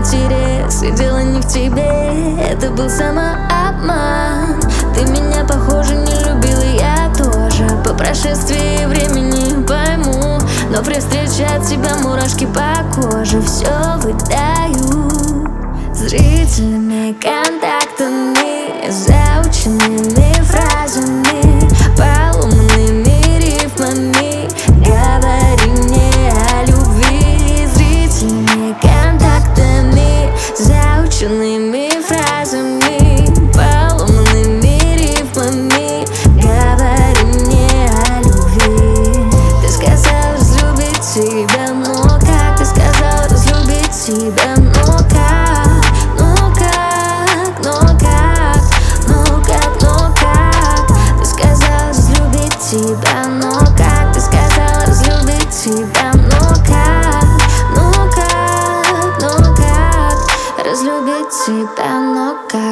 интерес, и дело не в тебе. Это был самообман. Ты меня, похоже, не любил, и я тоже. По прошествии времени пойму, но при встрече от тебя мурашки по коже. Все выдаю зрительными контактами, заученными фразами, поломанными рифмами. Говори мне о любви зрительными контактами, заученными фразами, поломанными рифмами. Говори мне о любви. Ты сказал разлюбить тебя, но как? Ты сказал разлюбить тебя, но как? Ну как? Ну как? Ну как? Ну как? Ты сказал разлюбить тебя, но как? Ты сказал разлюбить тебя, но как? Ну как? Ну как? Разлюбить тебя, но как?